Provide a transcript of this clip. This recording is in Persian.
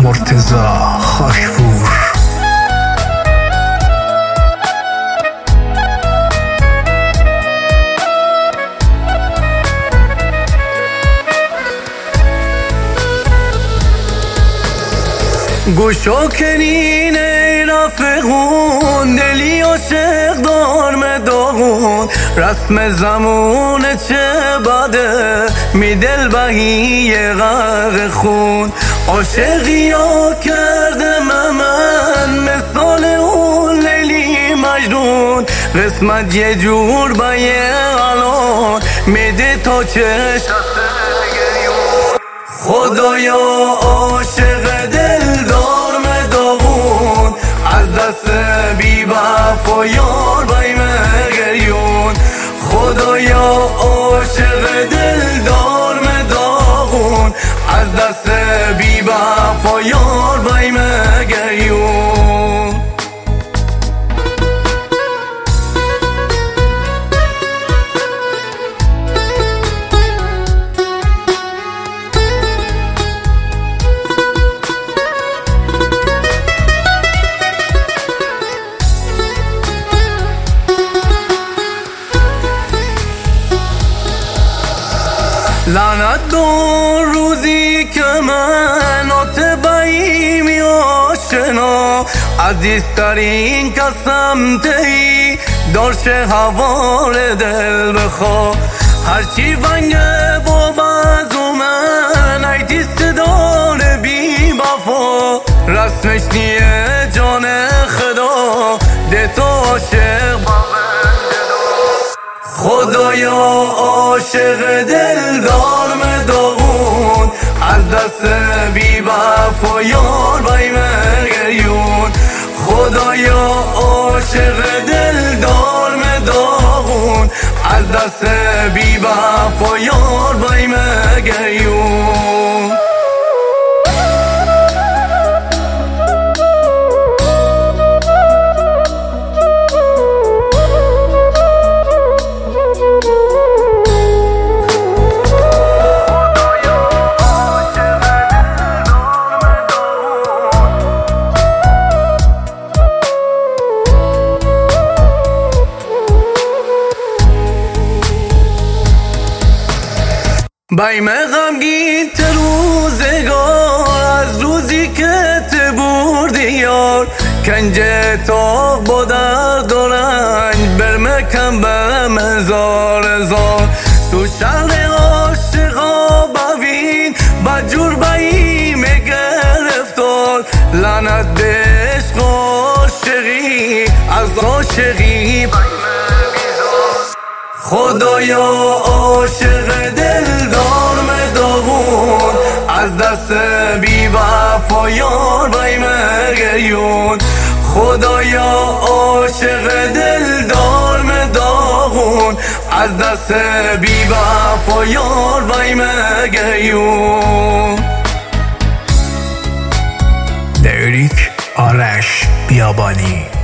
مرتضی خاکپور. گوشو کنین ای رفقون، دلی عاشق دار داغون. رسم زمون چه بده، می دل بهی غرق خون. عاشقی ها کرده من مثال اون لیلی مجنون. قسمت یه جور به یه الان میده تا چشم خدایا. عاشق دلدار مداغون، از دست بی وفا یار بیم گریون. خدایا عاشق دلدار مداغون، از دست بی وفا یار بیم گریون. لعنت دار روزی که من آتبایی آشنا، عزیزترین کسم تهی دارشه حوال دل بخوا. هرچی ونگه با بازو من ایتیست دار بی بفا. رسمش نیه جان خدا ده تو عاشق خدایا. عاشق دلدار مداغون، از دست بی وفا یار بیم گریون. خدایا عاشق دلدار مداغون، از دست بی وفا یار بیم گریون. بیم غمگین ته روزگار، از روزی که ته بردی یار. کنج تاق با درد و رنج برمکم به مزار زار. تو شهر عاشقا ببین بجور بیم گرفتار. لعنت به عشق عاشقی، از عاشقی خدایا. عاشق دلدار مداغون، از دست بی وفا یار بیم گریون. خدایا عاشق دلدار مداغون، از دست بی وفا یار بیم گریون. دریک آرش بیابانی.